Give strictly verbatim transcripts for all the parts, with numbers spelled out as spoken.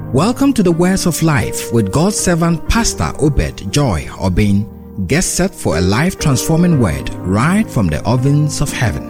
Welcome to the Words of Life with God's servant Pastor Obed Joy Obin. Get set for a life-transforming word right from the ovens of heaven.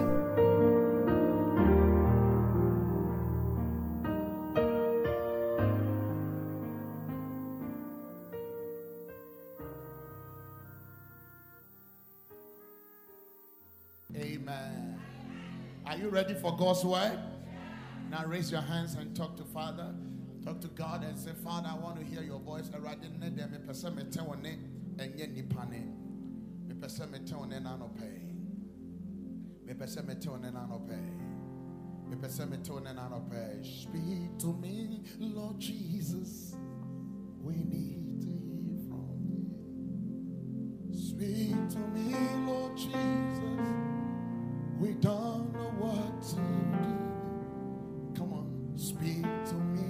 Amen. Are you ready for God's word? Now raise your hands and talk to Father. Talk to God and say, Father, I want to hear your voice. I rather than them, me person me tell one and yen nipane. Me person me tell one and no pay. Me person me tell one and no pay. Me person me tell one and no pay. Speak to me, Lord Jesus. We need to hear from you. Speak to me, Lord Jesus. We don't know what to do. Come on, speak to me.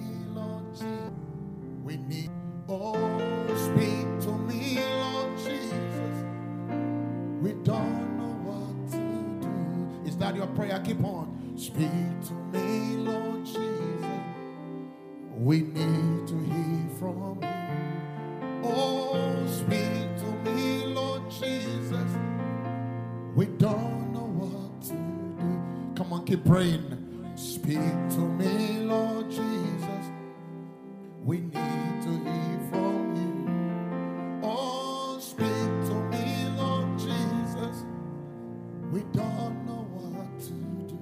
We need, oh, speak to me, Lord Jesus. We don't know what to do. Is that your prayer? Keep on. Speak to me, Lord Jesus. We need to hear from you. Oh, speak to me, Lord Jesus. We don't know what to do. Come on, keep praying. Speak to me, Lord Jesus. We need to hear from you. Oh, speak to me, Lord Jesus. We don't know what to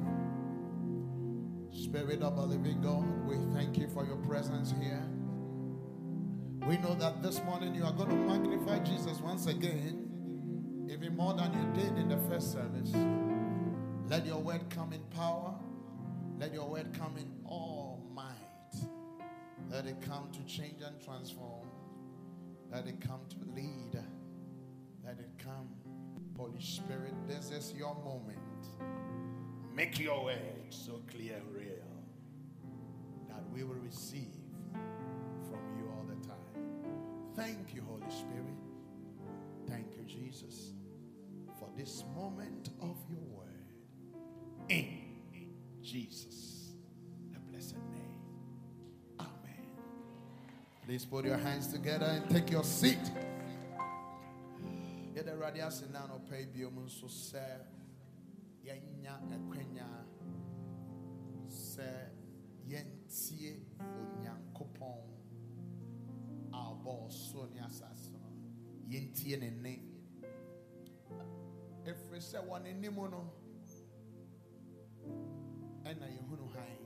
do. Spirit of the living God, we thank you for your presence here. We know that this morning you are going to magnify Jesus once again, even more than you did in the first service. Let your word come in power. Let your word come in all might. Let it come to change and transform. Let it come to lead. Let it come. Holy Spirit, this is your moment. Make your word so clear and real that we will receive from you all the time. Thank you, Holy Spirit. Thank you, Jesus, for this moment of your word. In Jesus, the blessed name. Please put your hands together and take your seat. Yet the radias and nano pay biomun so say yenya equenya say yentie onyankopon our boss Sonia Sasso yentie nene. If we say one in Nimono and na yehunu hai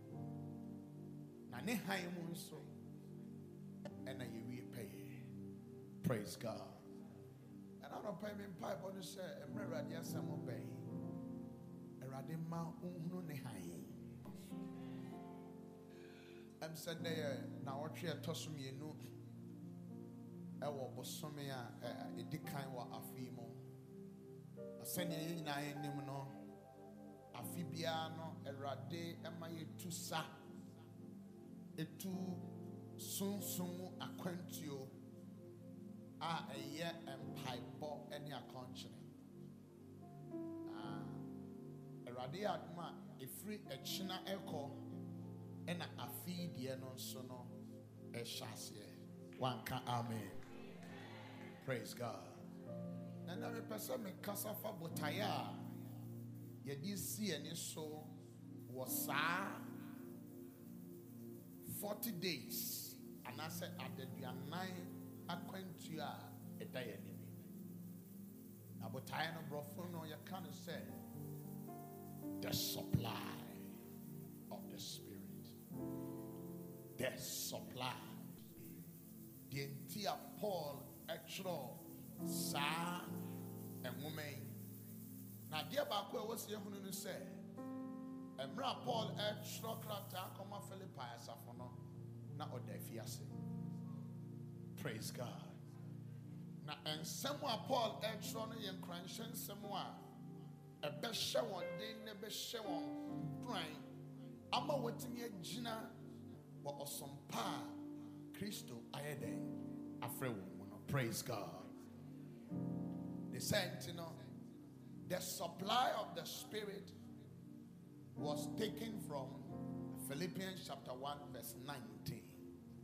na ne hai munso. And then you repay. Praise God. And I don't pay me pipe on the say, I'm ready as I'm obeying. A radima unno nehai. I'm said there now what you tossed me no. I will bosomia a decline wa afimo. A senior in I nimno. A fibiano, a rade, and my two sa. A two. Soon, soon, aquantio are a year and pipe ball any accountant. Ah, a radiatma, a free a china echo, and a feed yen on sono, a chassis. One can, amen. Praise God. And every person may casafa botaya. You did see any so was forty days. And I said, at the nine, I went to a day. Now, but I know, bro, you can't say the supply of the Spirit. The supply. The entire Paul, extra, sir, and woman. Now, dear Bakwe, what's the one who say? And Paul, extra, come on, Philippi, Safono. Praise God. Now, and someone Paul Edron and Cranshan, someone a best show one day, never show on crying. I'm a waiting yet, Gina, but some pa Christo Ayede, Afrew. Praise God. They said, you know, the supply of the Spirit was taken from Philippians chapter one, verse nineteen.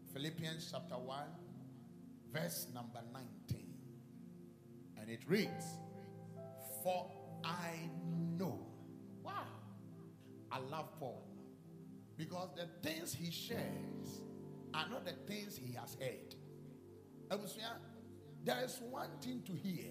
Philippians chapter one, verse number nineteen. And it reads, for I know. Wow. I love Paul. Because the things he shares are not the things he has heard. There is one thing to hear.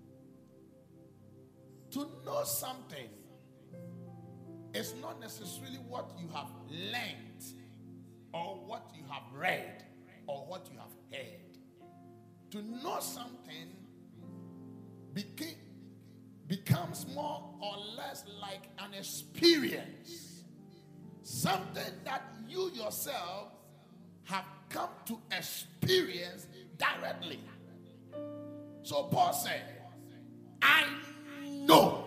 To know something is not necessarily what you have learned or what you have read or what you have heard. To know something beca- becomes more or less like an experience. Something that you yourself have come to experience directly. So Paul said, I know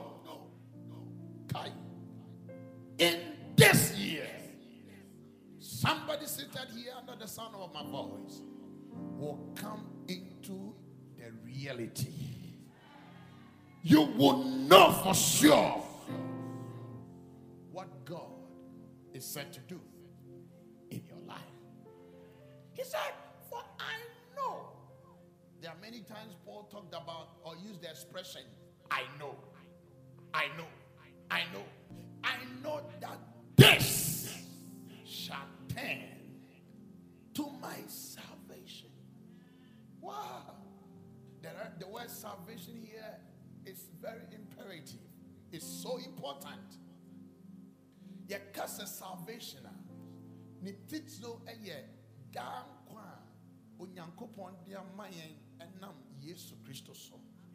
in this year, somebody seated here under the sound of my voice will come into the reality. You will know for sure what God is set to do in your life. He said, for I know. There are many times Paul talked about or used the expression, I know, I know, I know. I know that this shall turn to my salvation. Wow. There are, the word salvation here is very imperative. It's so important. Yekasa salvation. Ni titso eye dan kwa onyankopon dia mayen enam Yesu Kristo so.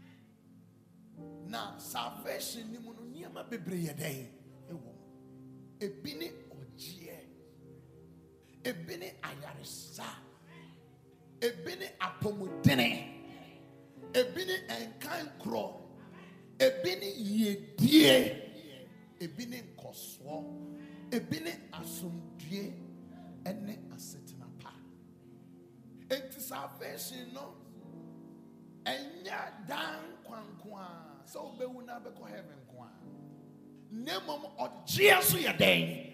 Na salvation ni mu no niama bebre yeden ewo. Ebini ogie. Ebini ayaresa. Ebini apomudene. Ebini enkan kro. Ebini yedie. Ebini nkoswo. Ebini asumdue ene asetena pa. Enti salvation no enya dan kwankwa. So be una be ko heaven kwa. Nemom ogie so yeden.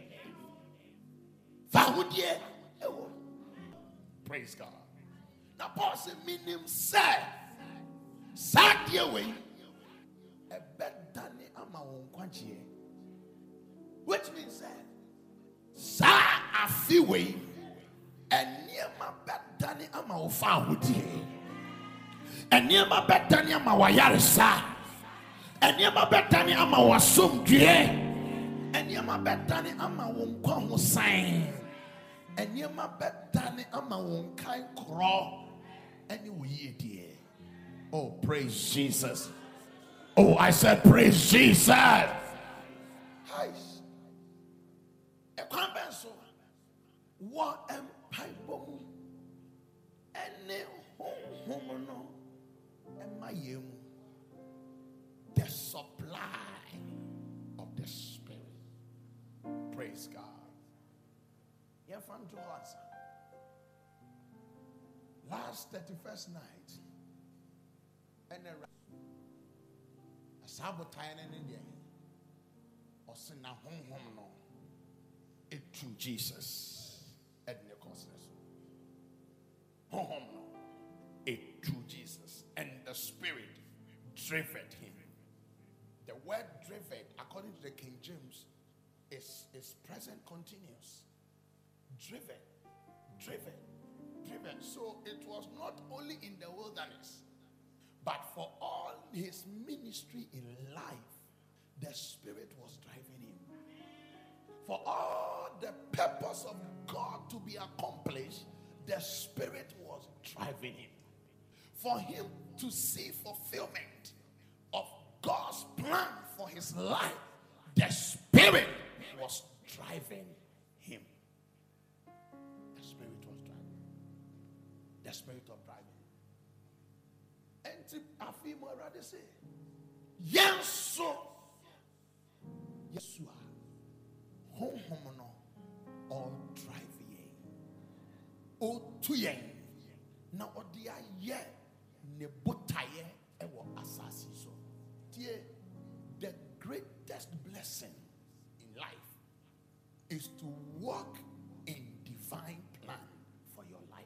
Fahudie ewo. Praise God. Now Paul said, meaning say, sadie we ebedane ama wonkwagie. Which means that sa afi we eniema bedane ama wo fahudie. Eniema bedane ama wayaresa. Eniema bedane ama wasomdue. Eniema bedane ama wonkwa ho san. Eniema bedane ama wonkai kro. Eni wo yedie. Oh, praise Jesus. Oh, I said praise Jesus. Hi. Ekwan benso. Wa empaibo mu. Ene honhom no emayem. The supply of the Spirit. Praise God. Yeah, from to us. Last thirty-first night, and a sabotage in India, or send a home home no, it to Jesus at the conscience. Home home no, it to Jesus, and the Spirit driven him. The word driven, according to the King James, is, is present continuous. Driven, driven, driven. So it was not only in the wilderness, but for all his ministry in life, the Spirit was driving him. For all the purpose of God to be accomplished, the Spirit was driving him. For him to see fulfillment of God's plan for his life, the Spirit was driving him. The Spirit was driving. The Spirit of driving. And I feel more rather say, yes, so Yeshua, home home no, or driving, or to ye, now or the ye, ne botaye, ewo asasi so. The greatest blessing in life is to walk in divine plan for your life.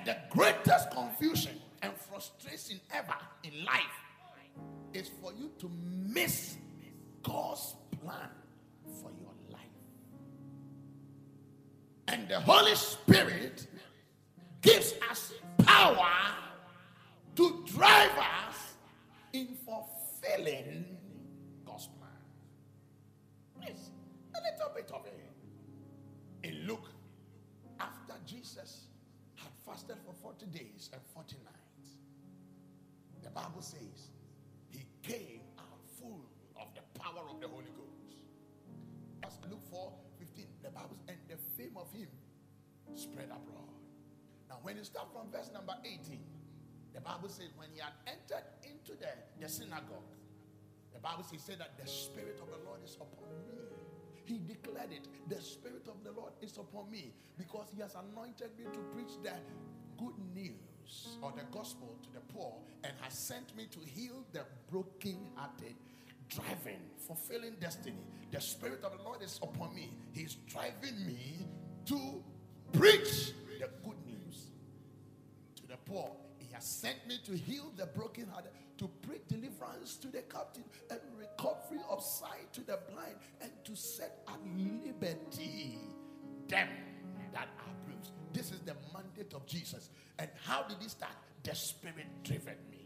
the greatest confusion and frustration ever in life is for you to miss God's plan for your life. And the Holy Spirit gives us power to drive us in fulfilling God's plan. Please, a little bit of it. In Luke, after Jesus had fasted for forty days and forty nights, the Bible says he came out full of the power of the Holy Ghost. That's Luke four fifteen. The Bible says, and the fame of him spread abroad. Now, when you start from verse number eighteen, the Bible says when he had entered into the, the synagogue, the Bible says say that the Spirit of the Lord is upon me. He declared it. The Spirit of the Lord is upon me because he has anointed me to preach the good news or the gospel to the poor and has sent me to heal the brokenhearted, driving, fulfilling destiny. The Spirit of the Lord is upon me. He's driving me to preach the good news to the poor. He has sent me to heal the brokenhearted, to preach deliverance to the captive and recovery of sight to the blind, and to set at liberty them that are bruised. This is the mandate of Jesus. And how did he start? The Spirit driven me.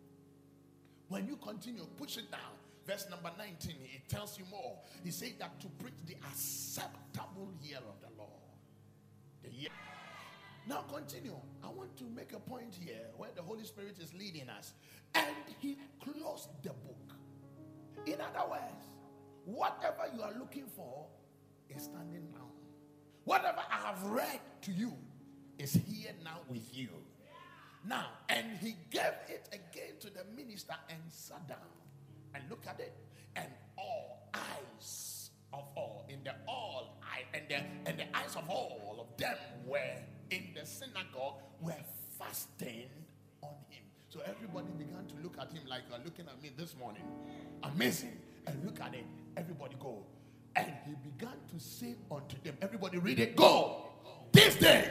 When you continue, push it down. Verse number nineteen, it tells you more. He said that to preach the acceptable year of the Lord. The year. Now continue. I want to make a point here where the Holy Spirit is leading us. And he closed the book. In other words, whatever you are looking for is standing now. Whatever I have read to you is here now with you. Now, and he gave it again to the minister and sat down. And look at it. And all eyes of all, in the all eye, and the and the eyes of all of them were in the synagogue were fasting on him. So everybody began to look at him like you're looking at me this morning. Amazing. And look at it. Everybody go. And he began to say unto them, everybody read it, go. This day.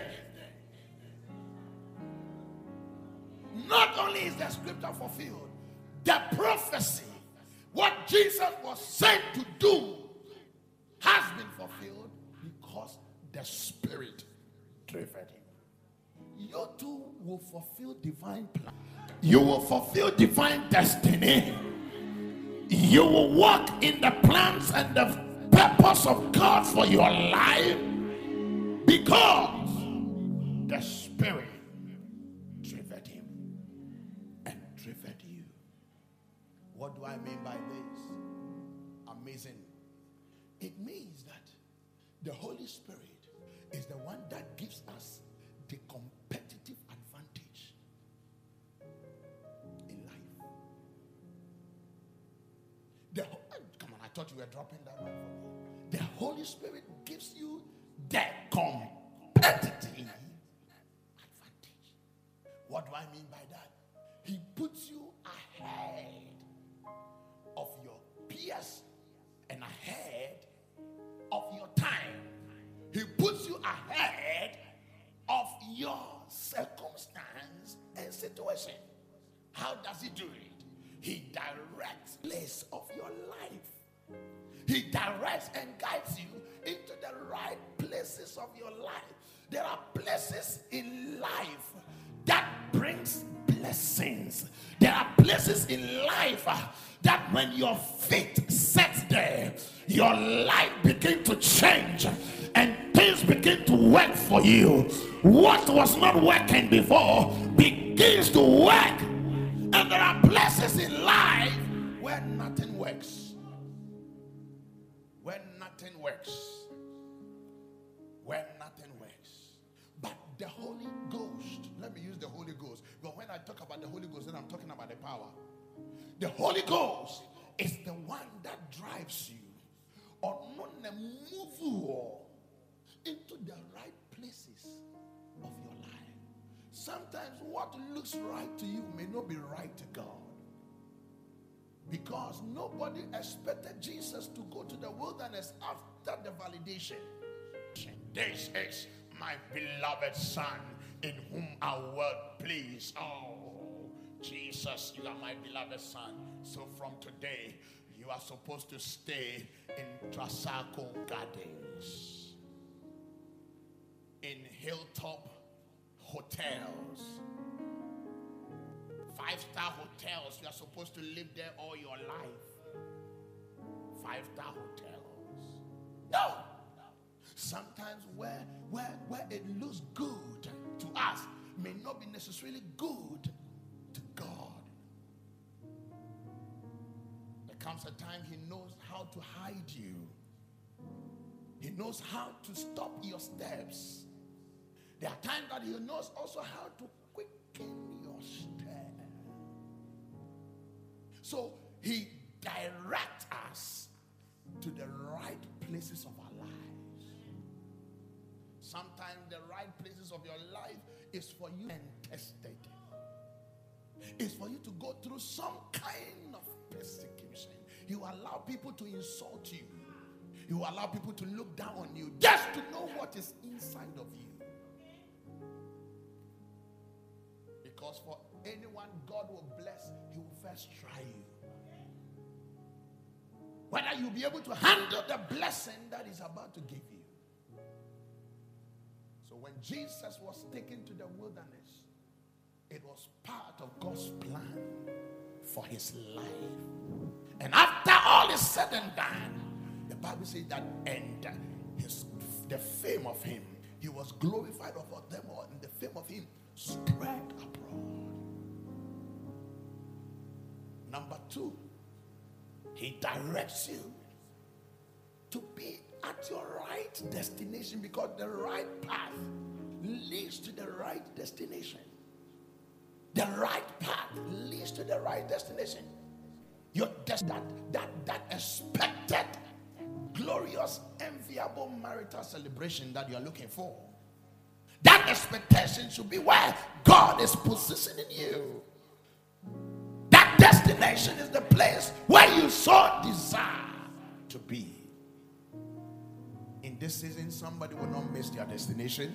Not only is the scripture fulfilled, the prophecy, what Jesus was sent to do, has been fulfilled because the Spirit driven him. You too will fulfill divine plan. You will fulfill divine destiny. You will walk in the plans and the purpose of God for your life because the Spirit driven him and driven you. What do I mean by this? Amazing. It means that the Holy Spirit is the one that gives us the competitive advantage in life. The, come on, I thought you were dropping that one for me. The Holy Spirit gives you the competitive advantage. What do I mean by that? He puts you ahead of your peers and ahead of your time. He puts you ahead of your circumstance and situation. How does he do it? He directs the place of your life. He directs and guides you into the right places of your life. There are places in life that brings blessings. There are places in life uh, that when your feet set there, your life begins to change and things begin to work for you. What was not working before begins to work. And there are places in life where nothing works. Where nothing works. Where nothing works. But the Holy Ghost, let me use the Holy Ghost. But when I talk about the Holy Ghost, then I'm talking about the power. The Holy Ghost is the one that drives you or not move you into the right places of your life. Sometimes what looks right to you may not be right to God. Because nobody expected Jesus to go to the wilderness after the validation. This is my beloved son, in whom our world please. Oh, Jesus, you are my beloved son. So from today, you are supposed to stay in Trasaco Gardens, in Hilltop Hotels, five-star hotels. You are supposed to live there all your life. Five-star hotels. No. Sometimes where, where, where it looks good to us may not be necessarily good to God. There comes a time he knows how to hide you. He knows how to stop your steps. There are times that he knows also how to quicken your steps. So he directs us to the right places of our lives. Sometimes the right places of your life is for you and tested. It's for you to go through some kind of persecution. You allow people to insult you. You allow people to look down on you just to know what is inside of you. Because for anyone God will bless, he will first try you. Whether you'll be able to handle the blessing that he's about to give you. So when Jesus was taken to the wilderness, it was part of God's plan for his life. And after all is said and done, the Bible says that and his, the fame of him, he was glorified over them all, and the fame of him spread abroad. Number two, he directs you to be at your right destination, because the right path leads to the right destination. The right path leads to the right destination. Your des- that, that, that expected, glorious, enviable marital celebration that you are looking for. That expectation should be where God is positioning you. That destination is the place where you so desire to be. In this season, somebody will not miss their destination.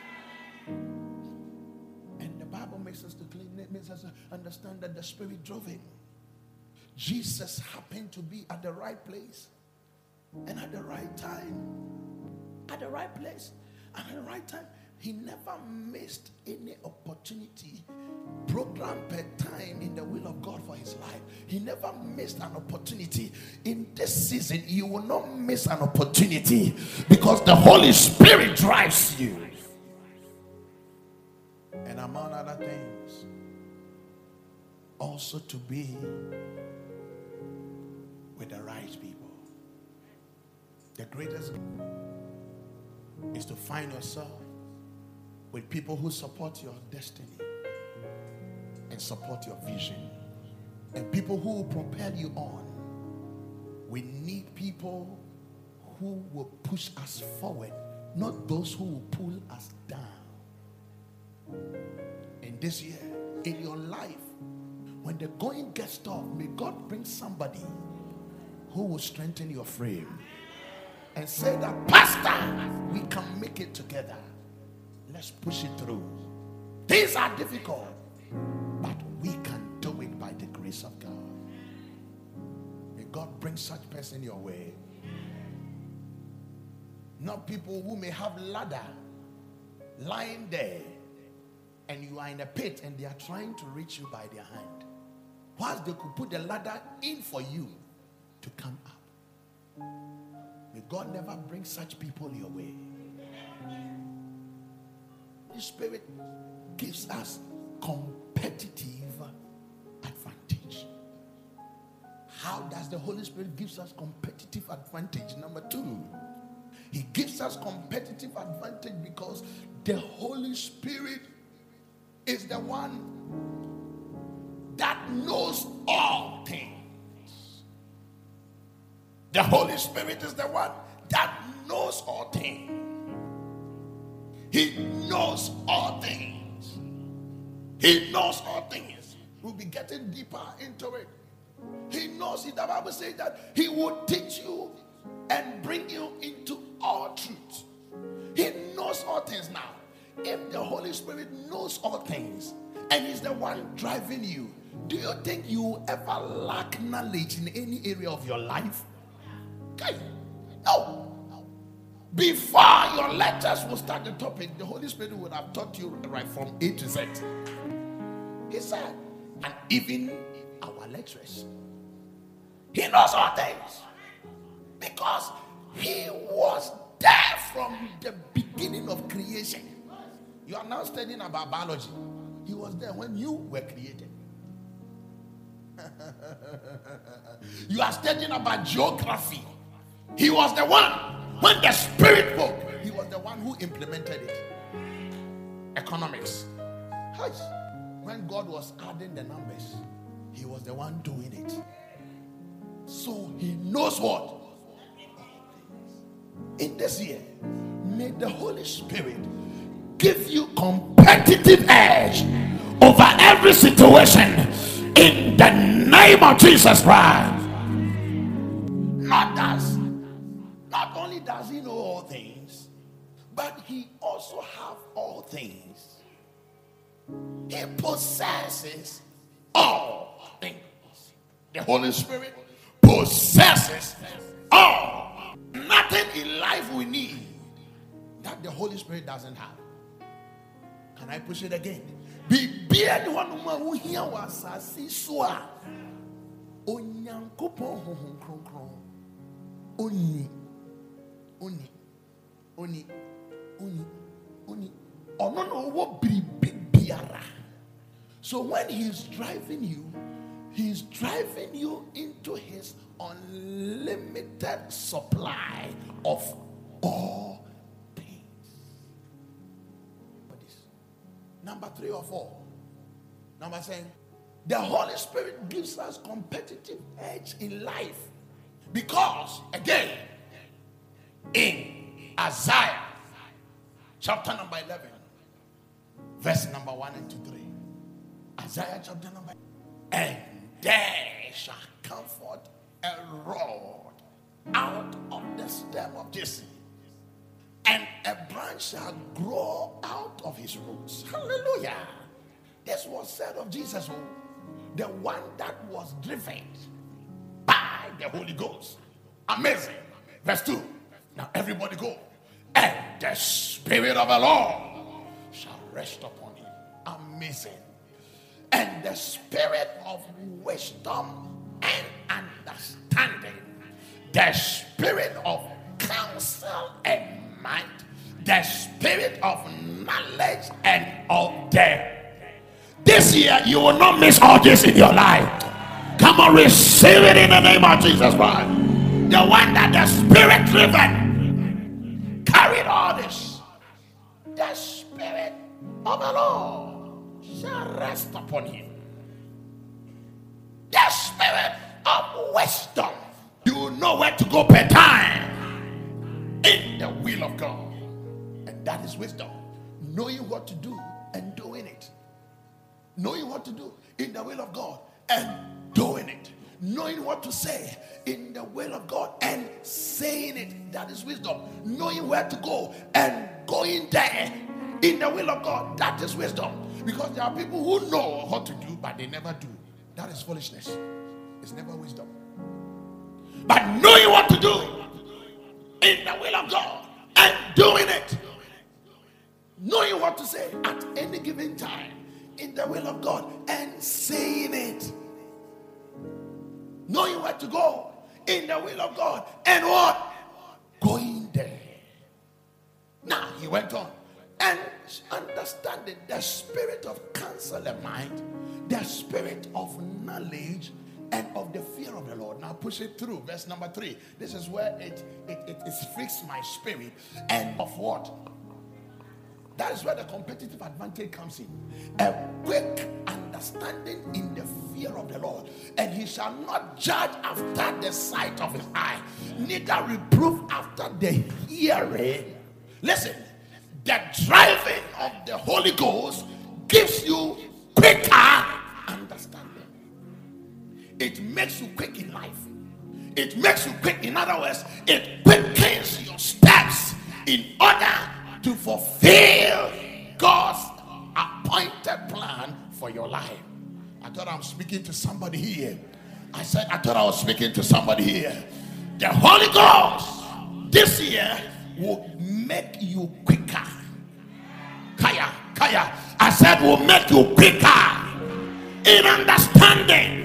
And the Bible makes us to clean, it makes us understand that the Spirit drove him. Jesus happened to be at the right place and at the right time. At the right place and at the right time. He never missed any opportunity programmed per time in the will of God for his life. He never missed an opportunity. In this season, you will not miss an opportunity because the Holy Spirit drives you. And among other things, also to be with the right people. The greatest is to find yourself with people who support your destiny and support your vision, and people who will propel you on. We need people who will push us forward, not those who will pull us down. And this year, in your life, when the going gets tough, may God bring somebody who will strengthen your frame and say that, Pastor, we can make it together. Let's push it through. Things are difficult, but we can do it by the grace of God. May God bring such person your way. Not people who may have ladder lying there and you are in a pit and they are trying to reach you by their hand, whilst they could put the ladder in for you to come up. May God never bring such people your way. The Spirit gives us competitive advantage. How does the Holy Spirit gives us competitive advantage? Number two, he gives us competitive advantage because the Holy Spirit is the one that knows all things. The Holy Spirit is the one that knows all things. He knows all things. He knows all things. We'll be getting deeper into it. He knows it. The Bible says that he will teach you and bring you into all truth. He knows all things now. If the Holy Spirit knows all things and is the one driving you, do you think you will ever lack knowledge in any area of your life? Okay. No. Before your lectures will start the topic, the Holy Spirit would have taught you right from A to Z. He said, and even our lecturers, he knows all things because he was there from the beginning of creation. You are now studying about biology. He was there when you were created. You are studying about geography. He was the one when the Spirit spoke. He was the one who implemented it. Economics. When God was adding the numbers, he was the one doing it. So he knows what? In this year, may the Holy Spirit give you competitive edge over every situation in the name of Jesus Christ. Not does, not only does he know all things, but he also have all things. He possesses all things. The Holy Spirit possesses all. Nothing in life we need that the Holy Spirit doesn't have. Can I push it again? Be anyone who hear was a siswa. Onyankopon honhom kronkron. Oni. Oni. Oni. Oni. Oni. Ono no wo biara. So when he's driving you, he's driving you into his unlimited supply of all things. What is number three or four? Number seven. The Holy Spirit gives us competitive edge in life because, again, in Isaiah chapter number eleven, verse number one and two, three. Isaiah chapter number, and there shall come forth a rod out of the stem of Jesse, and a branch shall grow out of his roots. Hallelujah. This was said of Jesus, the one that was driven by the Holy Ghost. Amazing. Verse two. Now everybody go. And the Spirit of the Lord shall rest upon him. Amazing. And the Spirit of wisdom and understanding, the Spirit of counsel and might, the Spirit of knowledge and of death. This year you will not miss all this in your life. Come on, receive it in the name of Jesus Christ. The one that the Spirit driven carried all this. The Spirit of the Lord shall rest upon him. The Spirit of wisdom. You know where to go per time in the will of God. And that is wisdom. Knowing what to do and doing it. Knowing what to do in the will of God and doing it. Knowing what to say in the will of God and saying it. That is wisdom. Knowing where to go and going there in the will of God. That is wisdom. Because there are people who know what to do, but they never do. That is foolishness. It's never wisdom. But knowing what to do in the will of God and doing it. Knowing what to say at any given time in the will of God and saying it. Knowing where to go in the will of God and what? Going there. Now he went on. And understanding the spirit of counsel and mind, the spirit of knowledge and of the fear of the Lord. Now push it through. Verse number three. This is where it, it, it, it fixed my spirit. And of what? That is where the competitive advantage comes in. A quick understanding in the fear of the Lord. And he shall not judge after the sight of his eye, neither reprove after the hearing. Listen, the driving of the Holy Ghost gives you quicker understanding. It makes you quick in life. It makes you quick. In other words, it quickens your steps in order to fulfill speaking to somebody here. I said, I thought I was speaking to somebody here. The Holy Ghost this year will make you quicker. Kaya, Kaya. I said, will make you quicker in understanding.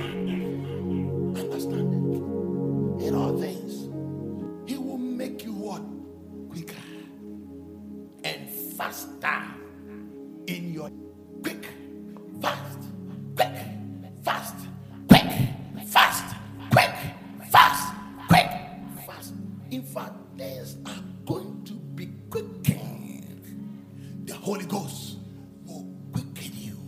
Understanding. In all things. He will make you what? Quicker. And faster in your quick, fast, quick, fast, quick, fast, quick, fast, quick, fast. In fact, things are going to be quickened. The Holy Ghost will quicken you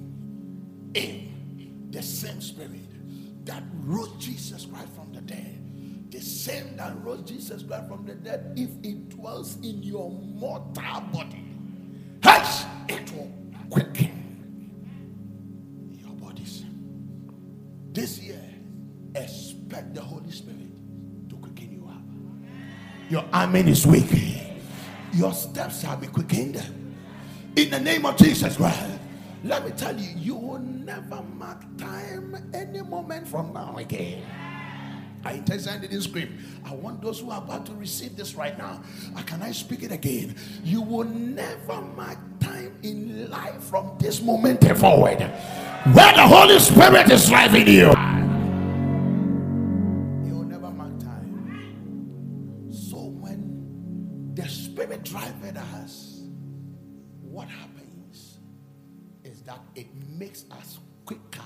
in the same spirit that rose Jesus Christ from the dead. The same that rose Jesus Christ from the dead, if it dwells in your mortal body, hush, it will quicken your bodies. This year, expect the Holy Spirit to quicken you up. Your amen is weak. Your steps shall be quickened. In the name of Jesus Christ. Let me tell you, you will never mark time any moment from now again. I intentionally didn't scream. I want those who are about to receive this right now. Uh, can I speak it again? You will never mark time in life from this moment forward where the Holy Spirit is driving you. You will never mark time. So when the Spirit drives us, what happens is that it makes us quicker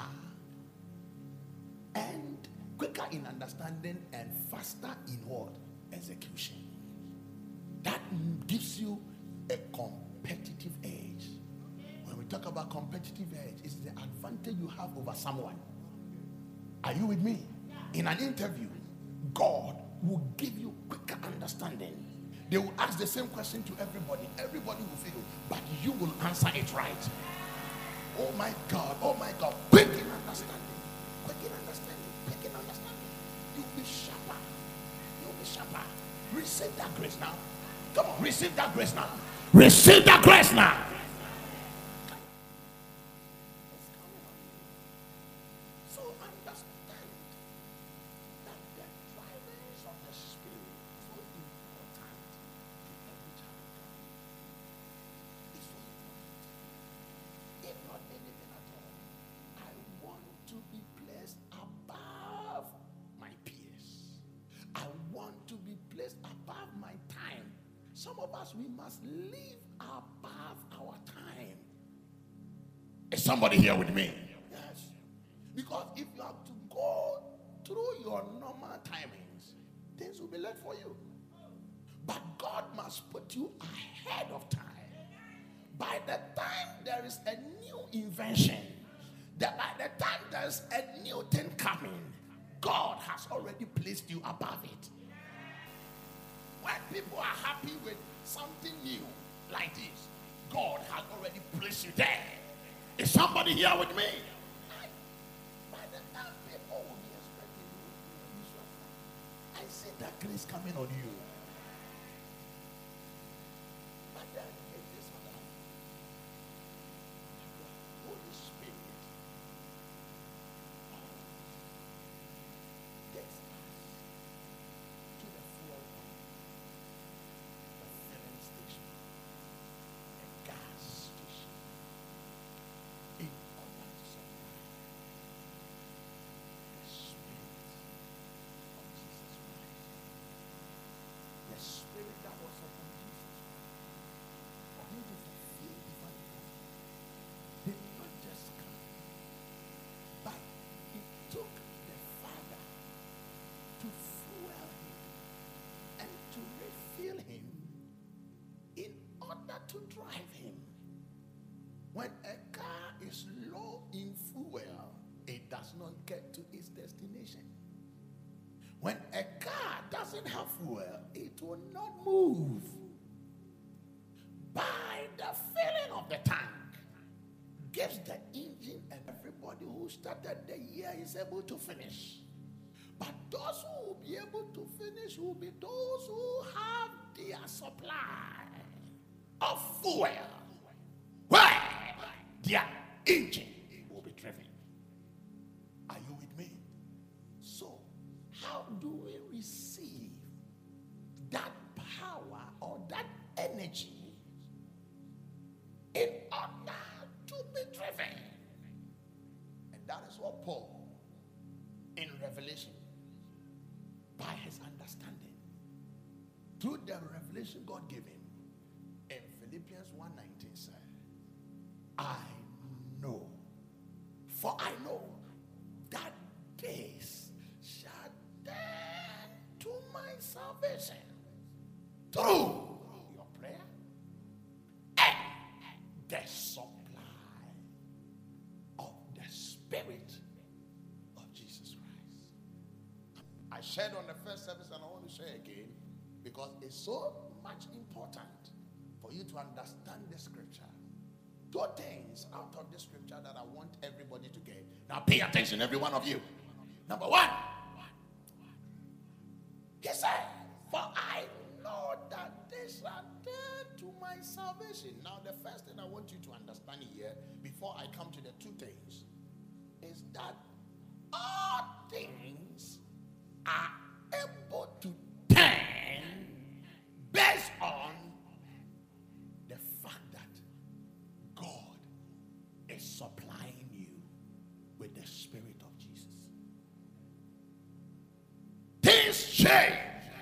and quicker in understanding and faster in what? Execution. That gives you a competitive edge. When we talk about competitive edge, it's the advantage you have over someone. Are you with me? In an interview, God will give you quicker understanding. They will ask the same question to everybody. Everybody will fail, but you will answer it right. Oh my God, oh my God, quick in understanding, quick in understanding, quick in understanding. You'll be sharper, you'll be sharper. Receive that grace now. Come on, receive that grace now. Receive that grace now. It's coming on you. So understand that the drivers of the Spirit is so important to every child of God. It's so important. If not anything at all, I want to be placed above my peers. I want to be placed above my time. Some of us, we must live above our time. Is somebody here with me? Yes. Because if you have to go through your normal timings, things will be left for you. But God must put you ahead of time. By the time there is a new invention, that by the time there's a new thing coming, God has already placed you above it. When people are happy with something new like this, God has already placed you there. Is somebody here with me? By the time people will be expecting you, I see that grace coming on you. But then it is that the Holy Spirit takes us to the fuel pump, the filling station, the gas station, in order to supply the Spirit of Jesus Christ. The Spirit that was upon Jesus for him to fulfill divine purpose did not just come, but it took the Father to fuel him and to refill him in order to drive him. When a car is low in fuel, it does not get to its destination. When a car doesn't have fuel, it will not move. By the filling of the tank, gives the engine, and everybody who started the year is able to finish. But those who will be able to finish will be those who have their supply of fuel, where their engine will be driven. Are through the revelation God gave him, in Philippians one nineteen said, I know, for I know that this shall tend to my salvation through your prayer and the supply of the Spirit of Jesus Christ. I shared on the first service and I want to share again because it's so much important for you to understand the scripture. Two things out of the scripture that I want everybody to get. Now pay attention, every one of you. Number one, he said, for I know that this shall tend to my salvation. Now the first thing I want you to understand here, before I come to the two things, is that all things are able to turn based on the fact that God is supplying you with the Spirit of Jesus. Things change.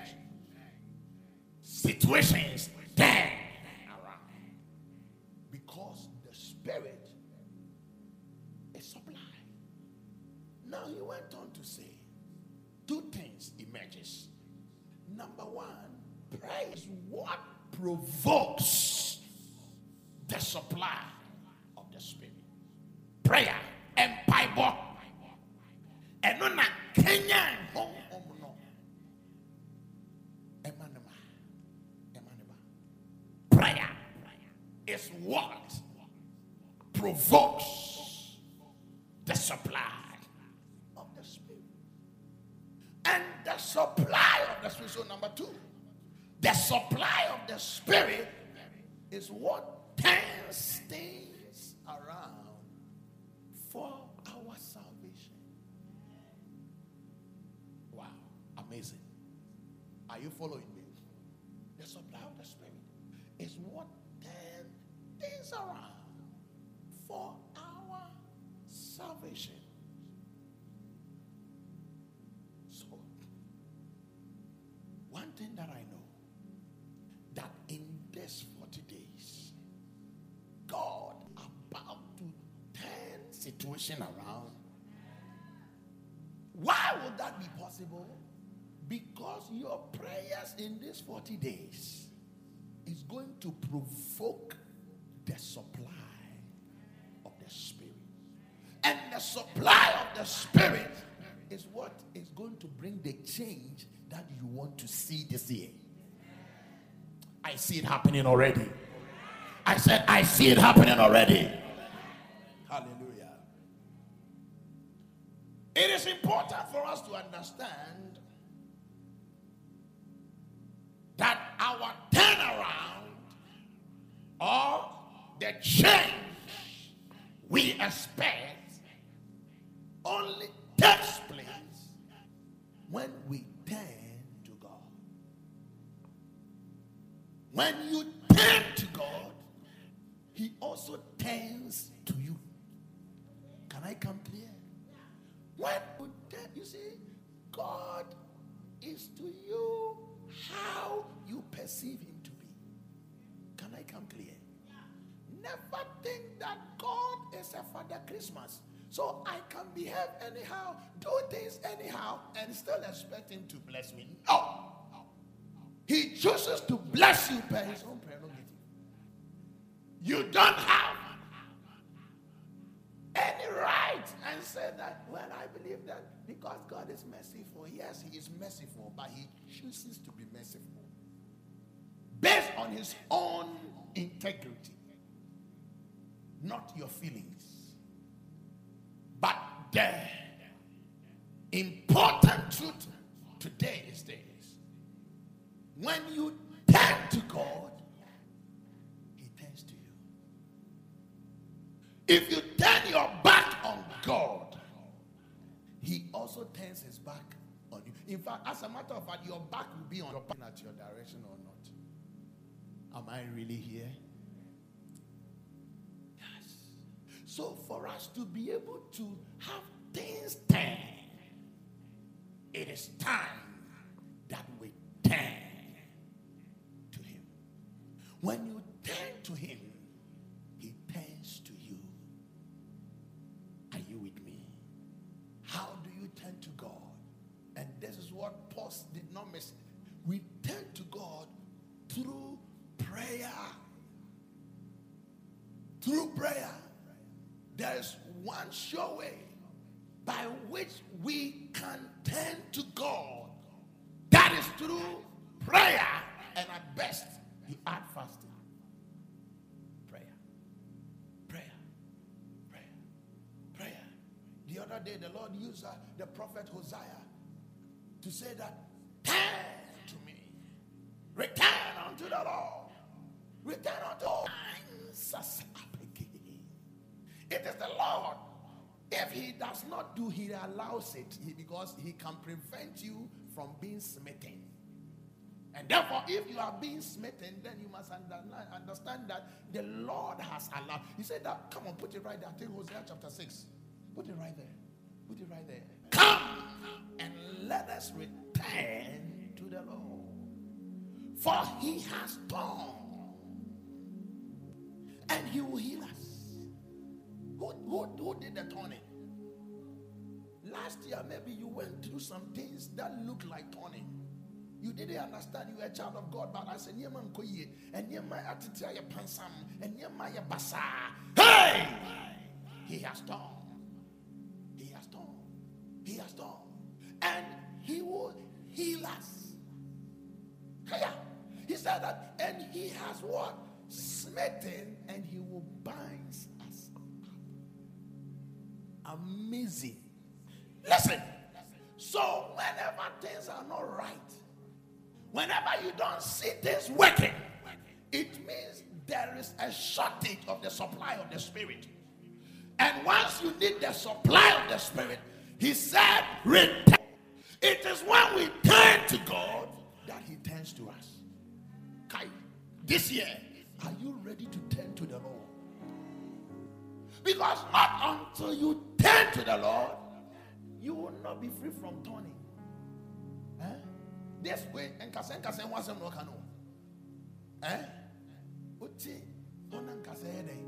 Situations turn around because the Spirit is supplied. Now he went on to say, two things emerges. Number one, prayer is what provokes the supply of the Spirit. Prayer and Bible. And no na Kenya home home no. Emanema. Emanema. Prayer is what provokes the supply of the Spirit. And the supply of the Spirit. So number two, the supply of the Spirit is what turns things around for our salvation. Wow, amazing. Are you following me? The supply of the Spirit is what turns things around for our salvation. So, one thing that I know, that in this forty days, God about to turn situation around. Why would that be possible? Because your prayers in these forty days is going to provoke the supply of the Spirit. And the supply of the Spirit is what is going to bring the change that you want to see this year. I see it happening already. I said, I see it happening already. Hallelujah. It is important for us to understand that our turnaround or the change we expect only takes place when we turn to God. When you turn to God, He also turns to you. Can I come clear? When you turn, you see, God is to you how you perceive Him to be. Can I come clear? Never think that God is a Father Christmas, so I can behave anyhow, do things anyhow, and still expect Him to bless me. No. He chooses to bless you by His own prerogative. You don't have any right and say that, well, I believe that because God is merciful. Yes, He is merciful, but He chooses to be merciful based on His own integrity, not your feelings. But the important truth today is this: when you turn to God, He turns to you. If you turn your back on God, He also turns His back on you. In fact, as a matter of fact, your back will be on your back at your direction or not. Am I really here? Yes. So for us to be able to have things turn, it is time that we turn When you turn to him, he turns to you. Are you with me? How do you turn to God? And this is what Paul did not miss. We turn to God through prayer. Through prayer. There is one sure way by which we can turn to God. That is through prayer. And at best, you add fasting. Prayer. Prayer. Prayer. Prayer. The other day, the Lord used uh, the prophet Hosea to say that, turn to me. Return unto the Lord. Return unto all. It is the Lord. If he does not do, he allows it he, because he can prevent you from being smitten. And therefore, if you are being smitten, then you must understand that the Lord has allowed. He said that, come on, put it right there. I think Hosea chapter six. Put it right there. Put it right there. Come and let us return to the Lord. For he has done. And he will heal us. Who, who, who did the turning? Last year, maybe you went through some things that look like turning. You didn't understand you were a child of God, but I said, and hey! He has done. He has done. He has done. And he will heal us. He said that, and he has what? Smitten, and he will bind us up. Amazing. Listen. So whenever things are not right, whenever you don't see things working, it means there is a shortage of the supply of the Spirit. And once you need the supply of the Spirit, he said, return. It is when we turn to God that he turns to us. Kai, this year, are you ready to turn to the Lord? Because not until you turn to the Lord, you will not be free from turning. Eh? This way, and kasen kasen wasn't no kano. Eh? Uti onan kasen day.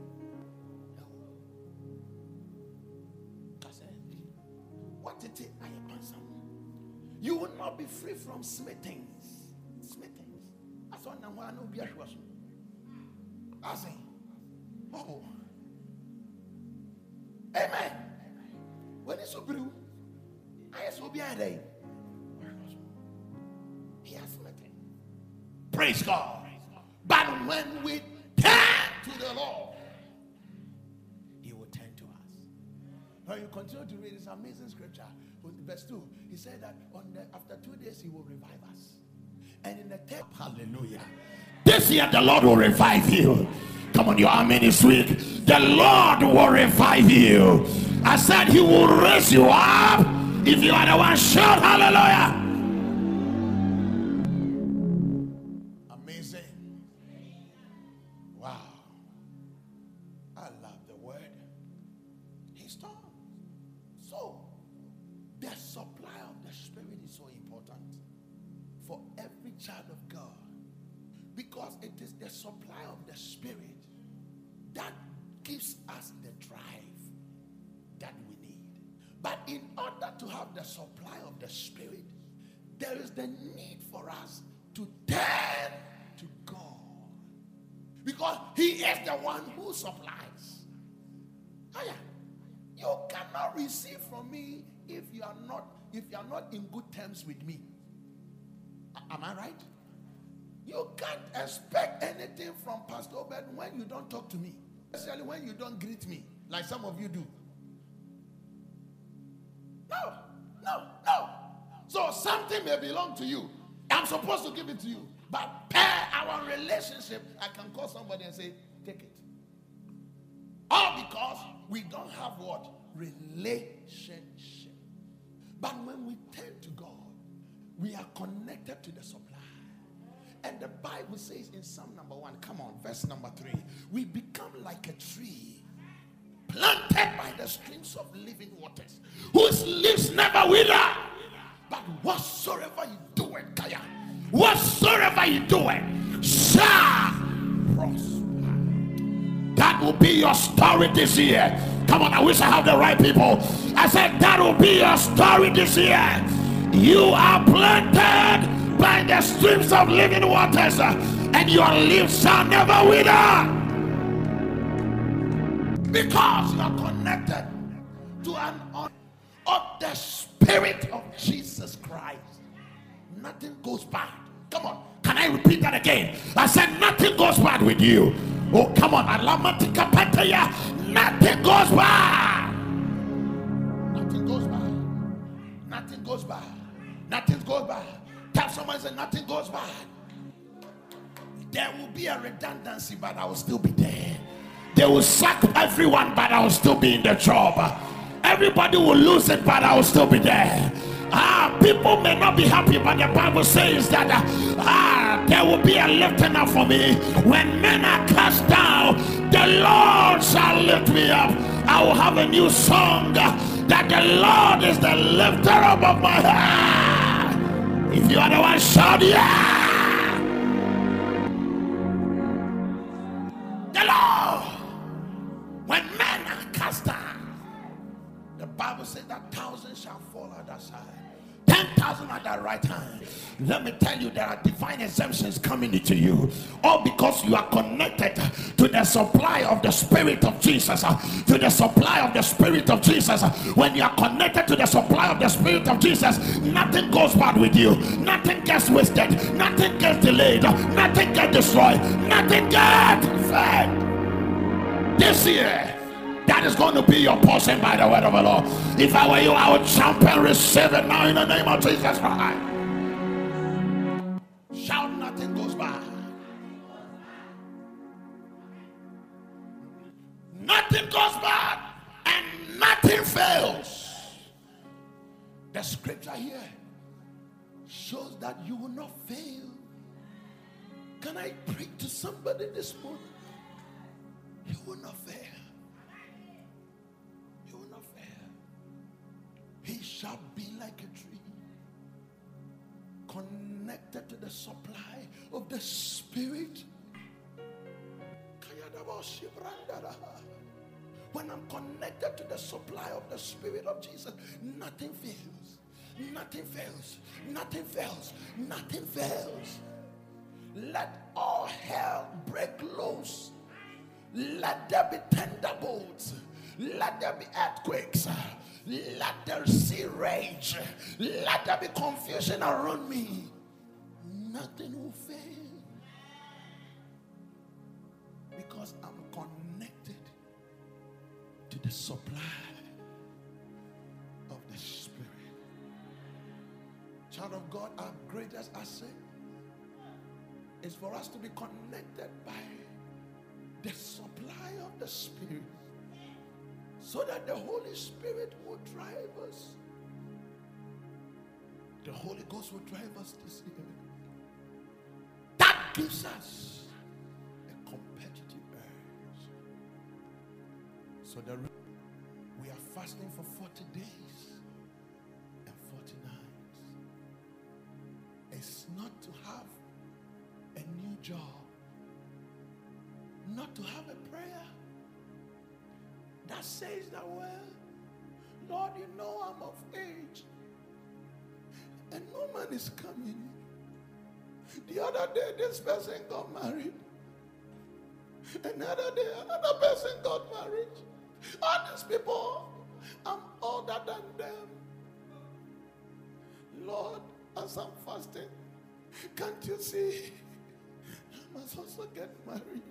Kasen. What did it? I answer. You will not be free from smittings. Smittings. That's what I'm going to be. I say, oh, amen. When it's so blue, I will be a day. He has smitten. Praise God. But when we turn to the Lord, he will turn to us. Now you continue to read this amazing scripture. Verse two, he said that on the, after two days he will revive us. And in the third, hallelujah. This year the Lord will revive you. Come on, your amen is weak. The Lord will revive you. I said he will raise you up. If you are the one, shout hallelujah. Amazing. Wow. I love the word. He's done. So, the supply of the Spirit is so important for every child of God. Because it is the supply of the Spirit that gives us the drive that we need. But in order to have the supply of the Spirit, there is the need for us to turn to God. Because he is the one who supplies. Oh yeah. You cannot receive from me if you are not if you are not in good terms with me. Am I right? You can't expect anything from Pastor Obed when you don't talk to me. Especially when you don't greet me, like some of you do. No, no, no. So something may belong to you. I'm supposed to give it to you. But per our relationship, I can call somebody and say, take it. All because we don't have what? Relationship. But when we turn to God, we are connected to the supply. And the Bible says in Psalm number one, come on, verse number three, we become like a tree planted by the streams of living waters, whose leaves never wither. But whatsoever you do it, Kaya, whatsoever you do it, shall prosper. That will be your story this year. Come on, I wish I have the right people. I said that will be your story this year. You are planted by the streams of living waters, and your leaves shall never wither. Because you are connected to an of the Spirit of Jesus Christ. Nothing goes bad. Come on, can I repeat that again? I said nothing goes bad with you. Oh, come on, Alamatika Pataya. Nothing goes bad. Nothing goes bad. Nothing goes bad. Nothing goes bad. Tell someone, say nothing goes bad. There will be a redundancy, but I will still be there. They will sack everyone, but I will still be in the job. Everybody will lose it, but I will still be there. Ah, people may not be happy, but the Bible says that uh, ah, there will be a lifting up for me. When men are cast down, the Lord shall lift me up. I will have a new song uh, that the Lord is the lifter up of my head. If you are the one, shout yeah. The Lord, when men are cast down, the Bible says that thousands shall fall at that side, ten thousand at that right hand. Let me tell you, there are divine exemptions coming into you, all because you are connected to the supply of the Spirit of Jesus. To the supply of the Spirit of Jesus. When you are connected to the supply of the Spirit of Jesus, nothing goes bad with you. Nothing gets wasted. Nothing gets delayed. Nothing gets destroyed. Nothing gets fed. This year, that is going to be your portion by the word of the Lord. If I were you, I would jump and receive it now in the name of Jesus Christ. Shout, nothing goes by. Nothing goes bad and nothing fails. The scripture here shows that you will not fail. Can I preach to somebody this morning? You will not fail. He shall be like a tree connected to the supply of the Spirit. When I'm connected to the supply of the Spirit of Jesus, nothing fails. Nothing fails. Nothing fails. Nothing fails. Let all hell break loose. Let there be thunderbolts. Let there be earthquakes. Let the sea rage. Let there be confusion around me. Nothing will fail. Because I'm connected to the supply of the Spirit. Child of God, our greatest asset is for us to be connected by the supply of the Spirit, so that the Holy Spirit will drive us. The Holy Ghost will drive us this year. That gives us a competitive edge. So the, we are fasting for forty days and forty nights. It's not to have a new job, not to have a prayer that says that, well, Lord, you know I'm of age and no man is coming. The other day this person got married. Another day another person got married. All these people, I'm older than them. Lord, as I'm fasting, can't you see I must also get married?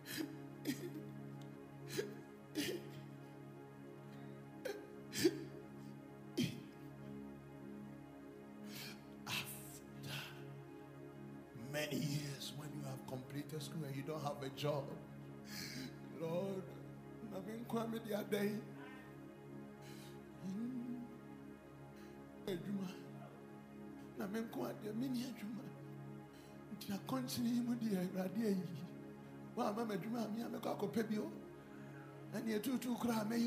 After many years, when you have completed school and you don't have a job, Lord, I've been crying the other day. I've been crying the mini Juma. I continue with the idea. Well, I'm a Juma, I'm a cocoa pebble, and you're too too cry me.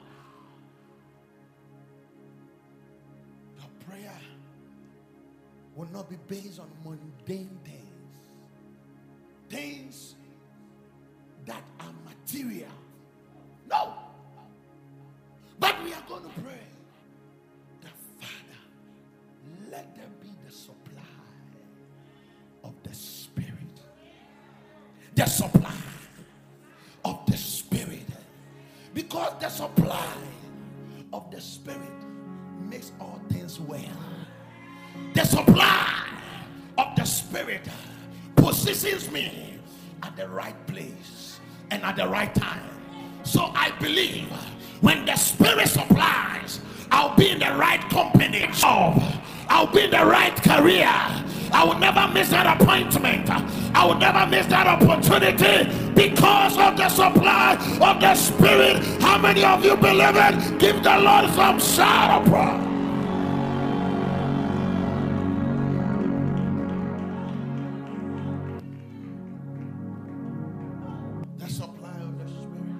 Prayer will not be based on mundane things, things that are material. No. But we are going to pray that, Father, let there be the supply of the Spirit. The supply of the Spirit. Because the supply of the Spirit makes all things well. The supply of the Spirit positions me at the right place and at the right time. So I believe when the Spirit supplies, I'll be in the right company. I'll be in the right career. I will never miss that appointment. I will never miss that opportunity because of the supply of the Spirit. How many of you believe it? Give the Lord some shout of praise. The supply of the Spirit.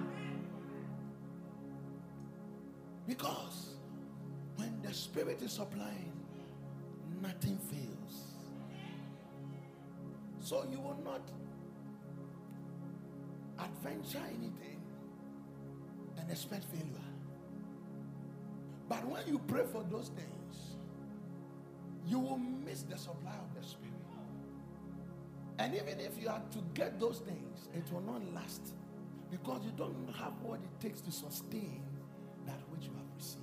Because when the Spirit is supplying, nothing fails. So you will not adventure anything and expect failure. But when you pray for those things, you will miss the supply of the Spirit. And even if you are to get those things, it will not last because you don't have what it takes to sustain that which you have received.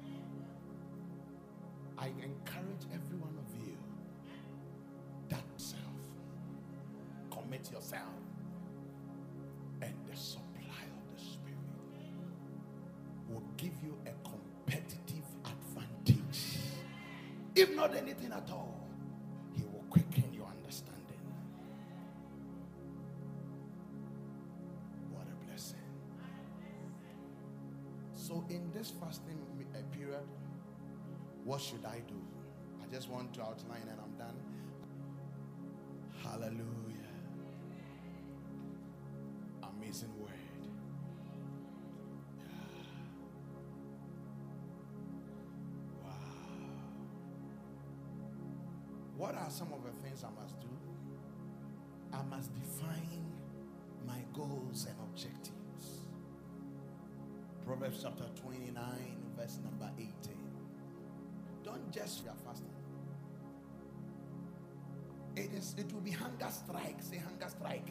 I encourage every one of you that self, commit yourself, and the supply of the Spirit will give you a competitive advantage. If not anything at all, He will quicken your understanding. What a blessing. So in this fasting period, what should I do? I just want to outline and I'm done. Hallelujah. Amazing word. Yeah. Wow. What are some of the things I must do? I must define my goals and objectives. Proverbs chapter twenty-nine, verse number eighteen. Don't just be fasting. It is. It will be hunger strike. Say hunger strike.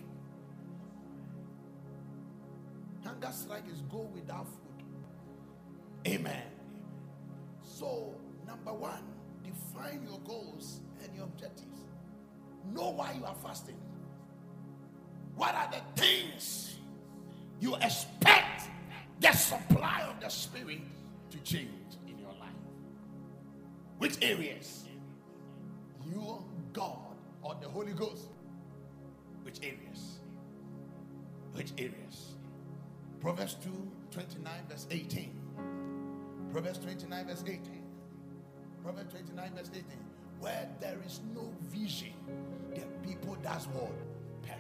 Hunger strike is go without food. Amen. So number one, define your goals and your objectives. Know why you are fasting. What are the things you expect the supply of the Spirit to change in your life? Which areas? You, God, or the Holy Ghost? Which areas? Which areas? Proverbs two, twenty-nine, verse eighteen. Proverbs twenty-nine, verse eighteen. Proverbs twenty-nine, verse eighteen. Where there is no vision, the people does what? Perish.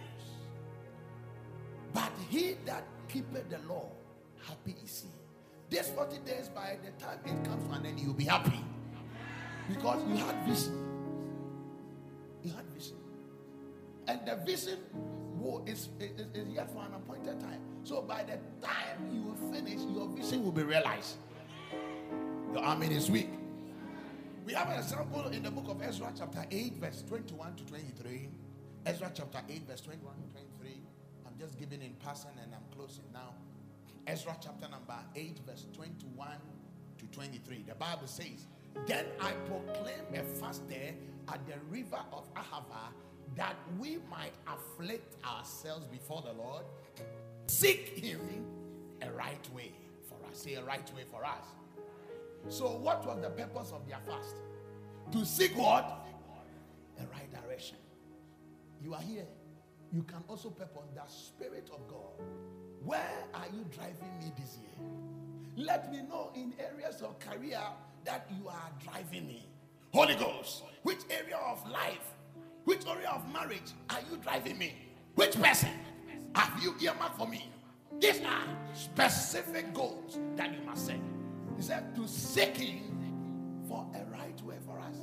But he that keepeth the law, happy is he. This forty days, by the time it comes to an end, you'll be happy. Because you had vision. You had vision. And the vision is, is, is yet for an appointed time. So by the time you will finish, your vision will be realized. Your amen is weak. We have an example in the book of Ezra chapter eight, verse twenty-one to twenty-three. Ezra chapter eight, verse twenty-one to twenty-three. I'm just giving in passing and I'm closing now. Ezra chapter number eight, verse twenty-one to twenty-three. The Bible says, then I proclaim a fast there at the river of Ahava, that we might afflict ourselves before the Lord, seek him a right way for us. Say a right way for us. So what was the purpose of their fast? To seek what? The right direction. You are here. You can also purpose the Spirit of God. Where are you driving me this year? Let me know in areas of career that you are driving me. Holy Ghost, which area of life, which area of marriage are you driving me? Which person have you earmarked for me? These are specific goals that you must set. He said to seek him for a right way for us.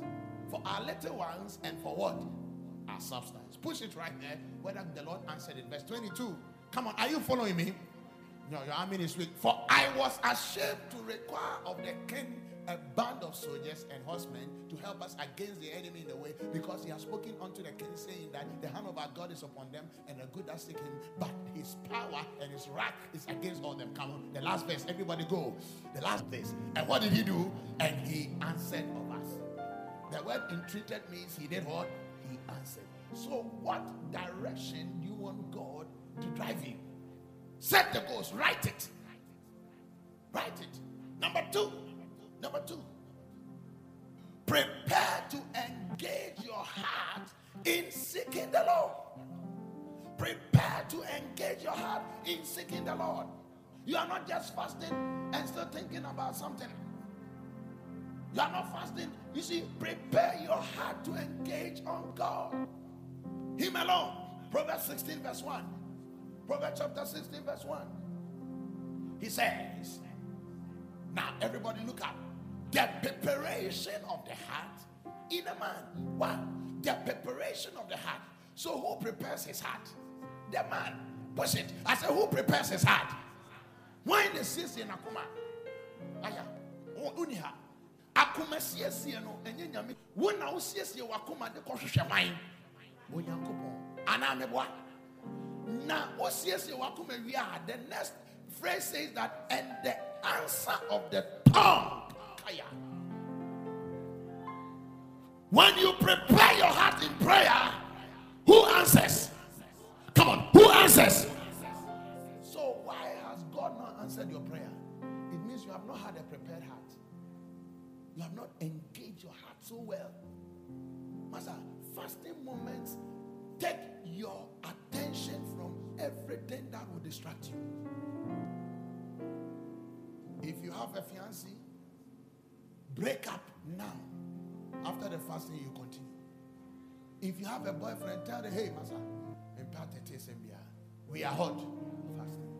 For our little ones and for what? Our substance. Push it right there. Whether the Lord answered it. Verse twenty-two. Come on, are you following me? No, your army is weak. For I was ashamed to require of the king a band of soldiers and horsemen to help us against the enemy in the way, because he has spoken unto the king, saying that the hand of our God is upon them, and the good that seek him, but his power and his wrath is against all them. Come on, the last verse, everybody go. The last verse. And what did he do? And he answered of us. The word entreated means he did what? He answered. So what direction do you want God to drive you? Set the goals. Write it. Write it. Number two. Number two. Prepare to engage your heart in seeking the Lord. Prepare to engage your heart in seeking the Lord. You are not just fasting and still thinking about something. You are not fasting. You see, prepare your heart to engage on God. Him alone. Proverbs sixteen verse one. Proverbs chapter sixteen verse one. He says, now everybody look up. The preparation of the heart in a man. One, the preparation of the heart. So who prepares his heart? The man. Push it. I said, who prepares his heart? Why in the season akuma? Aya. Uniha. Akuma siesie no enye nyame. Wo na wo siesie wakuma de kohwehwe man. Onyankopon. Ana meboa. Na wo siesie wakuma wi a, the next phrase says that, and the answer of the tongue. When you prepare your heart in prayer, who answers? Come on, who answers? So why has God not answered your prayer? It means you have not had a prepared heart. You have not engaged your heart so well. Master, fasting moments take your attention from everything that will distract you. If you have a fiancé, break up now. After the fasting, you continue. If you have a boyfriend, tell them, hey, Master, we are hot. Fasting.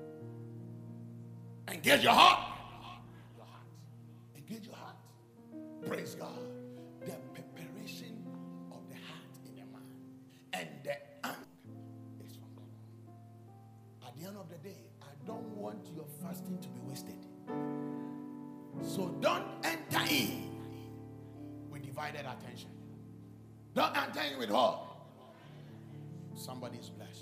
Engage your heart. Your heart. Engage your heart. Praise God. The preparation of the heart in a man. And the answer is from God. At the end of the day, I don't want your fasting to be wasted. So don't enter in with divided attention. Don't enter in with all. Somebody is blessed.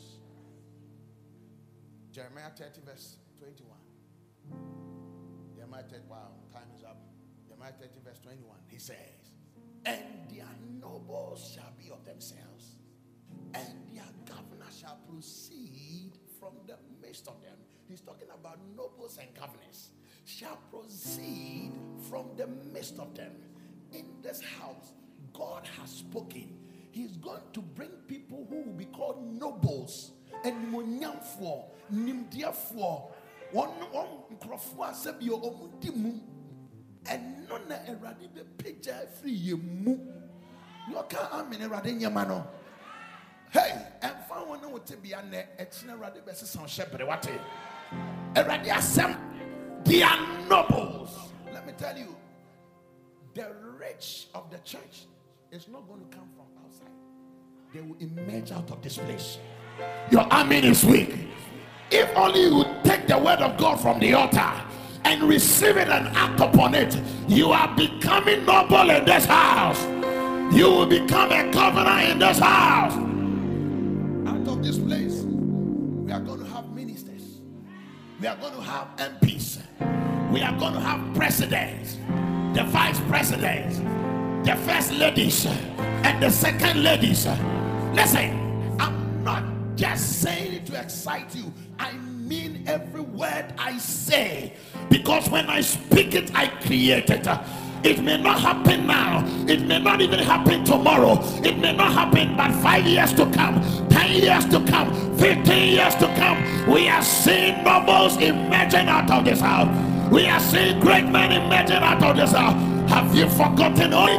Jeremiah thirty verse twenty-one. Jeremiah thirty, wow, time is up. Jeremiah thirty verse twenty-one. He says, and their nobles shall be of themselves, and their governor shall proceed from the midst of them. He's talking about nobles and governors. Shall proceed from the midst of them. In this house, God has spoken. He's going to bring people who will be called nobles and monyamfo, nimdiafo, one one krofo asebio omudimu, and nona erade be picture free yemu. You can't amen erade nyamano. Hey, and found one would be an etchina rade be son shepherd. What? Erade asem. They are nobles. Let me tell you, the rich of the church is not going to come from outside. They will emerge out of this place. Your army is weak. If only you take the word of God from the altar and receive it and act upon it, you are becoming noble in this house. You will become a governor in this house. Out of this place, we are going to have ministers. We are going to have M Ps. We are going to have presidents, the vice presidents, the first ladies, and the second ladies. Listen, I'm not just saying it to excite you. I mean every word I say. Because when I speak it, I create it. It may not happen now. It may not even happen tomorrow. It may not happen but five years to come, ten years to come, fifteen years to come. We are seeing nobles emerging out of this house. We are seeing great men emerging out of this house. Have you forgotten only?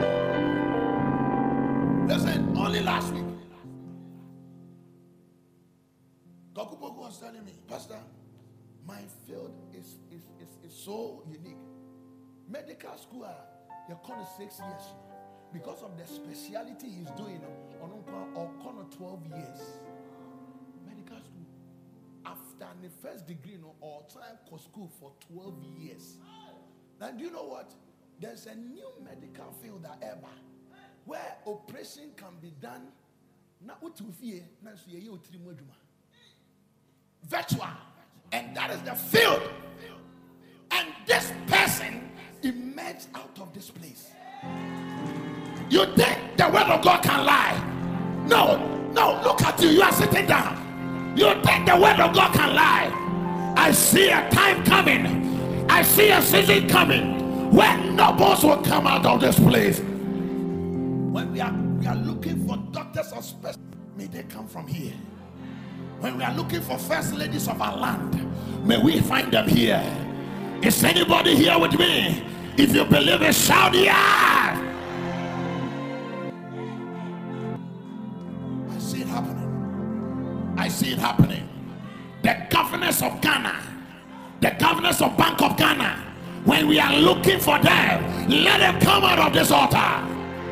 Listen, only last week, Gokuboku was telling me, Pastor, my field is, is, is, is so unique. Medical school, you're calling six years. because of the speciality he's doing on twelve years medical school. After the first degree, no, or time for school for twelve years. Now, do you know what? There's a new medical field that ever where operation can be done. Virtual, and that is the field. And this person emerged out of this place. You think the word of God can lie? No, no, look at you. You are sitting down. You think the word of God can lie? I see a time coming. I see a season coming when nobles will come out of this place. When we are, we are looking for doctors of special, may they come from here. When we are looking for first ladies of our land, may we find them here. Is anybody here with me? If you believe it, shout yeah! I see it happening. I see it happening. The governors of Ghana, the governors of Bank of Ghana, when we are looking for them, let them come out of this altar.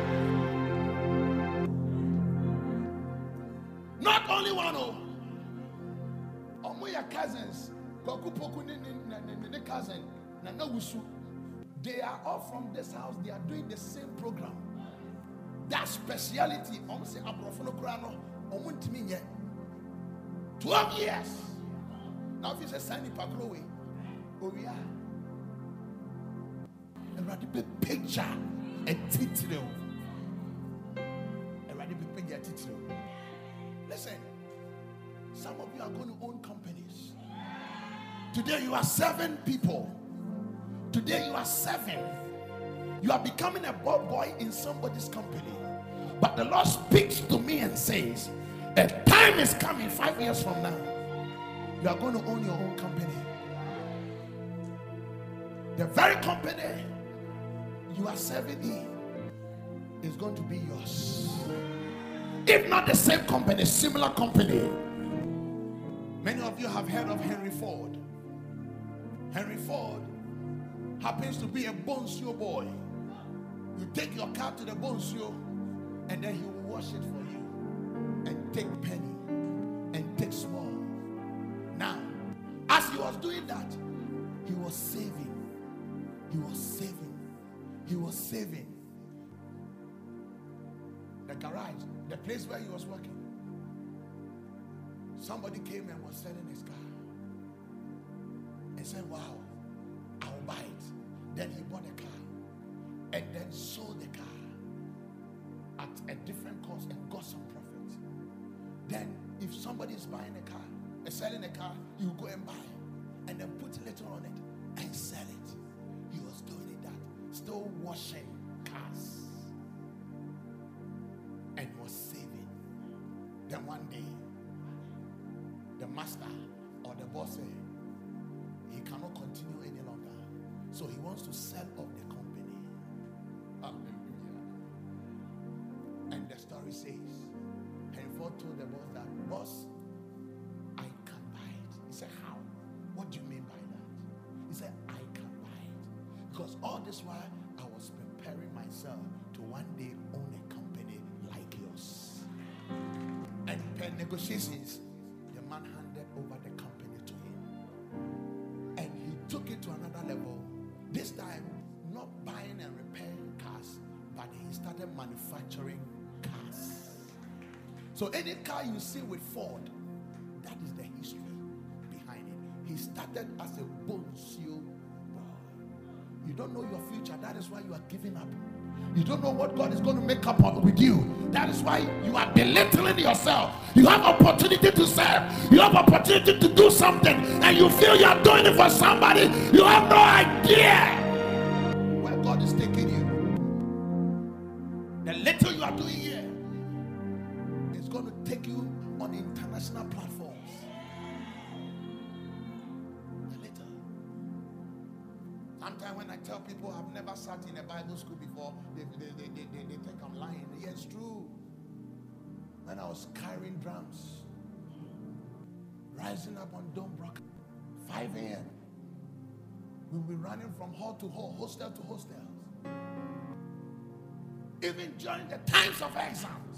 Not only one, oh, your cousins, cousin, they are all from this house. They are doing the same program. That speciality, twelve years. Now, if it's a sign pakrowe, oh yeah, a radical picture, a title, a radical picture, a title. Listen, some of you are going to own companies. Today you are serving people. Today you are serving. You are becoming a ball boy in somebody's company. But the Lord speaks to me and says, a time is coming five years from now. You are going to own your own company. The very company you are serving in is going to be yours. If not the same company, similar company. Many of you have heard of Henry Ford. Henry Ford happens to be a boncio boy. You take your car to the boncio and then he will wash it for you and take penny and take small. Now, as he was doing that, he was saving. He was saving. He was saving. The garage, the place where he was working. Somebody came and was selling his car and said, wow, I'll buy it. Then he bought a car and then sold the car at a different cost and got some profit. Then if somebody is buying a car and selling a car, you go and buy and then put a little on it and sell it. He was doing it that, still washing cars and was saving. Then one day, the master or the boss said he cannot continue any longer, so he wants to sell off the company. Hallelujah. And the story says Henry Ford told the boss that, boss, I can buy it. He said, how? What do you mean by that? He said, I can buy it because all this while I was preparing myself to one day own a company like yours. And per negotiations, the man handed over the company to him. And he took it to another level. This time, not buying and repairing cars, but he started manufacturing cars. So any car you see with Ford, that is the history behind it. He started as a boncio boy. You don't know your future. That is why you are giving up. You don't know what God is going to make up with you. That is why you are belittling yourself. You have opportunity to serve. You have opportunity to do something, and you feel you are doing it for somebody. You have no idea where God is taking you. The little you are doing here is going to take you on international platforms. The little. Sometimes when I tell people I've never sat in a Bible school before, they, they, they, they, they, they think I'm lying. Yes, it's true. When I was carrying drums, rising up on Dome Brook, five a.m., we'll be running from hall to hall, hostel to hostel. Even during the times of exams,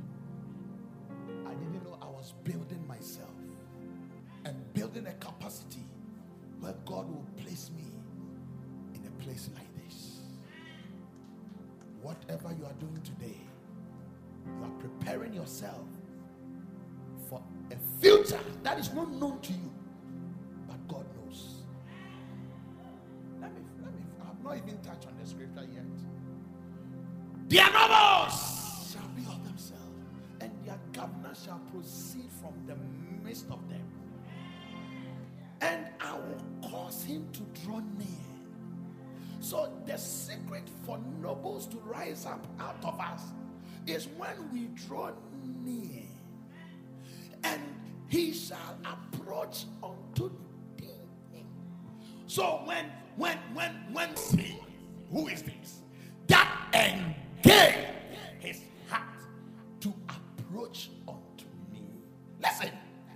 I didn't know I was building myself and building a capacity where God will place me in a place like this. Whatever you are doing today, you are preparing yourself for a future that is not known to you, but God knows. Let me, let me, I have not even touched on the scripture yet. Their nobles shall be of themselves, and their governor shall proceed from the midst of them. And I will cause him to draw near. So the secret for nobles to rise up out of us is when we draw near, and he shall approach unto thee. So when when when when see, who is this that engage his heart to approach unto me? Listen,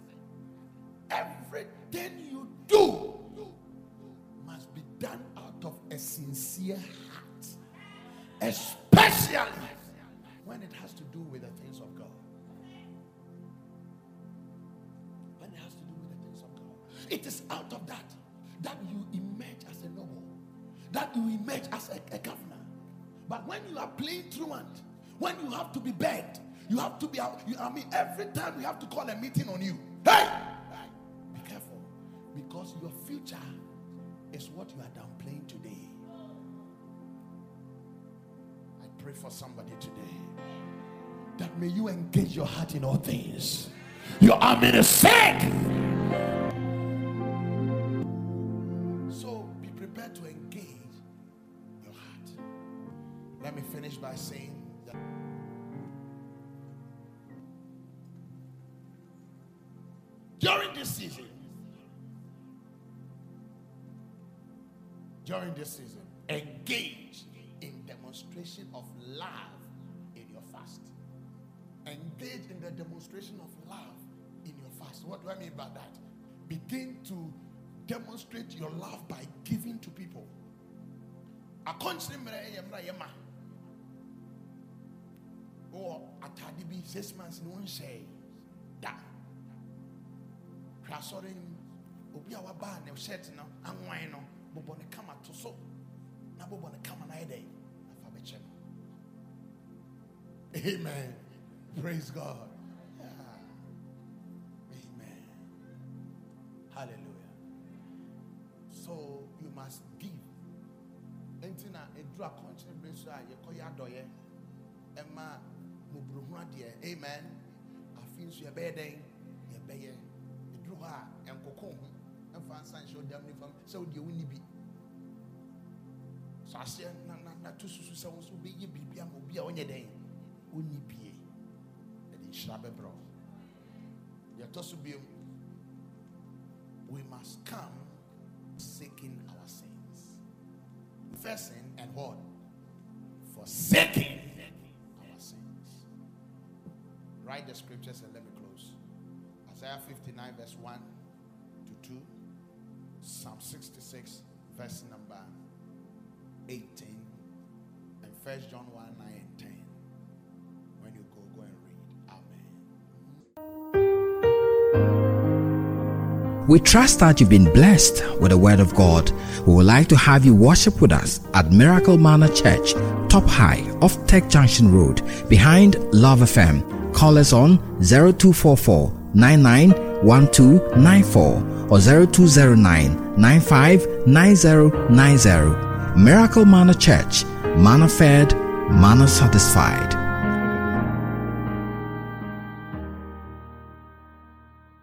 everything you do must be done out of a sincere heart, especially when it has to do with the things of God. When it has to do with the things of God, it is out of that that you emerge as a noble, that you emerge as a, a governor. But when you are playing truant, when you have to be begged, you have to be out. You, I mean, every time we have to call a meeting on you. Hey, be careful, because your future is what you are downplaying today. I pray for somebody today that may you engage your heart in all things. Your arm is sick. So be prepared to engage your heart. Let me finish by saying that during this season, during this season, engage in demonstration of love in your fast. Engage in the demonstration of love in your fast. What do I mean by that? Begin to demonstrate your love by giving to people. Or atadibi six months in one say that. Krasorin obia waba ne shirt no anwan no bobo ne kama to so na bobo ne kama na ede afa be che. Amen. Praise God. Yeah. Amen. Hallelujah. So you must give. Entina edura country breso a yekoya doye ema mubruhua de. Amen. Afin so ye be den ye be ye eduru ha enkoko hu emfa san show dem ni fam so de woni bi. So ase na na na to susu se wo so be ye bibia mo bia onye den oni bie. Bro. We must come seeking our sins. Confessing and what? Forsaking our sins. Write the scriptures and let me close. Isaiah fifty-nine verse one to two. Psalm sixty-six verse number eighteen. And First John one, nine and ten. When you go, go and read. We trust that you've been blessed with the word of God. We would like to have you worship with us at Miracle Manor Church, Top High off Tech Junction Road, behind Love F M. Call us on zero two four four, nine nine one two nine four or zero two zero nine, nine five nine zero nine zero. Miracle Manor Church, manna fed, manna satisfied.